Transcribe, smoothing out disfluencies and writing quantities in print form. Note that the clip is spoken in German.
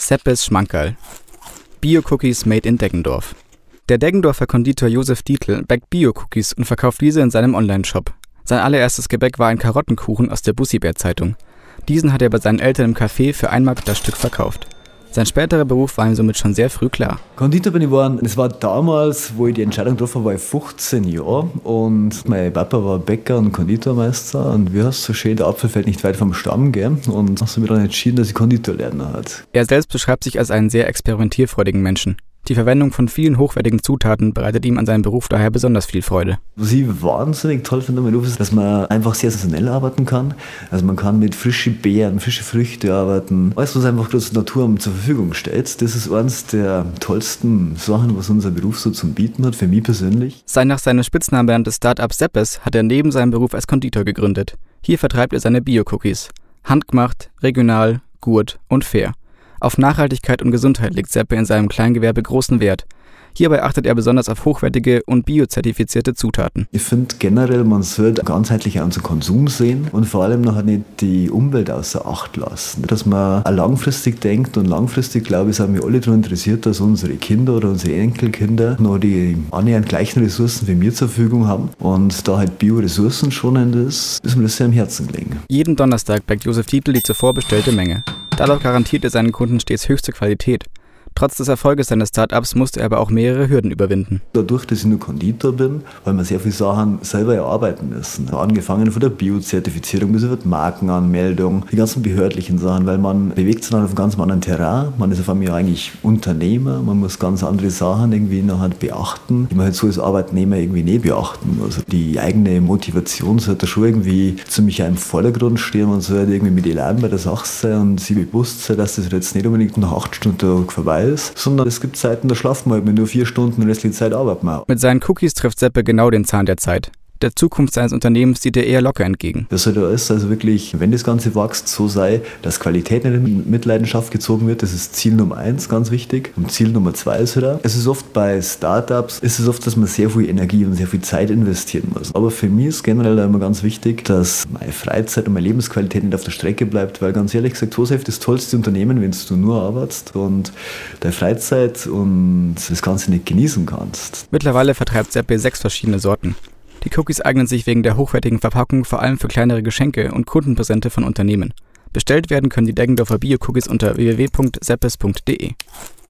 Seppes Schmankerl. Bio-Cookies made in Deggendorf. Der Deggendorfer Konditor Josef Dietl backt Bio-Cookies und verkauft diese in seinem Onlineshop. Sein allererstes Gebäck war ein Karottenkuchen aus der Bussibär-Zeitung. Diesen hat er bei seinen Eltern im Café für 1 Mark das Stück verkauft. Sein späterer Beruf war ihm somit schon sehr früh klar. Konditor bin ich geworden. Es war damals, wo ich die Entscheidung getroffen habe, war ich 15 Jahre. Und mein Papa war Bäcker und Konditormeister. Und wie heißt es so schön, der Apfel fällt nicht weit vom Stamm, gell? Und hast du mir dann entschieden, dass ich Konditor lernen hat. Er selbst beschreibt sich als einen sehr experimentierfreudigen Menschen. Die Verwendung von vielen hochwertigen Zutaten bereitet ihm an seinem Beruf daher besonders viel Freude. Was ich wahnsinnig toll finde am Beruf ist, dass man einfach sehr saisonell arbeiten kann. Also man kann mit frischen Beeren, frischen Früchten arbeiten. Alles, was einfach die Natur zur Verfügung stellt, das ist eines der tollsten Sachen, was unser Beruf so zum Bieten hat, für mich persönlich. Sein nach seinem Spitznamen benanntes Start-up Seppes hat er neben seinem Beruf als Konditor gegründet. Hier vertreibt er seine Bio-Cookies. Handgemacht, regional, gut und fair. Auf Nachhaltigkeit und Gesundheit legt Seppe in seinem Kleingewerbe großen Wert. Hierbei achtet er besonders auf hochwertige und biozertifizierte Zutaten. Ich finde generell, man sollte ganzheitlich an unseren Konsum sehen und vor allem noch nicht die Umwelt außer Acht lassen. Dass man auch langfristig denkt und langfristig, glaube ich, sind wir alle daran interessiert, dass unsere Kinder oder unsere Enkelkinder noch die annähernd gleichen Ressourcen wie wir zur Verfügung haben. Und da halt Bio-Ressourcen schonend ist mir das sehr am Herzen gelegen. Jeden Donnerstag backt Josef Dietl die zuvor bestellte Menge. Dadurch garantiert er seinen Kunden stets höchste Qualität. Trotz des Erfolges seines Start-ups musste er aber auch mehrere Hürden überwinden. Dadurch, dass ich nur Konditor bin, weil wir sehr viele Sachen selber erarbeiten müssen. Angefangen von der Bio-Zertifizierung bis über die Markenanmeldung, die ganzen behördlichen Sachen, weil man bewegt sich dann auf einem ganz anderen Terrain. Man ist auf einmal eigentlich Unternehmer, man muss ganz andere Sachen irgendwie nachher beachten, die man halt so als Arbeitnehmer irgendwie nicht beachten muss. Also die eigene Motivation sollte schon irgendwie ziemlich im Vordergrund stehen. Man sollte irgendwie mit Elan bei der Sache sein und sich bewusst sein, dass das jetzt nicht unbedingt nach 8 Stunden vorbei ist, sondern es gibt Zeiten, da schlafen wir halt nur 4 Stunden und restliche Zeit arbeiten wir. Mit seinen Cookies trifft Seppe genau den Zahn der Zeit. Der Zukunft seines Unternehmens sieht er eher locker entgegen. Das sollte alles, also wirklich, wenn das Ganze wächst, so sei, dass Qualität nicht in Mitleidenschaft gezogen wird. Das ist Ziel Nummer 1, ganz wichtig. Und Ziel Nummer 2 ist halt auch, es ist oft bei Startups, dass man sehr viel Energie und sehr viel Zeit investieren muss. Aber für mich ist generell immer ganz wichtig, dass meine Freizeit und meine Lebensqualität nicht auf der Strecke bleibt, weil ganz ehrlich gesagt, so ist das tollste Unternehmen, wenn du nur arbeitest und deine Freizeit und das Ganze nicht genießen kannst. Mittlerweile vertreibt Seppe 6 verschiedene Sorten. Die Cookies eignen sich wegen der hochwertigen Verpackung vor allem für kleinere Geschenke und Kundenpräsente von Unternehmen. Bestellt werden können die Deggendorfer Bio-Cookies unter www.seppes.de.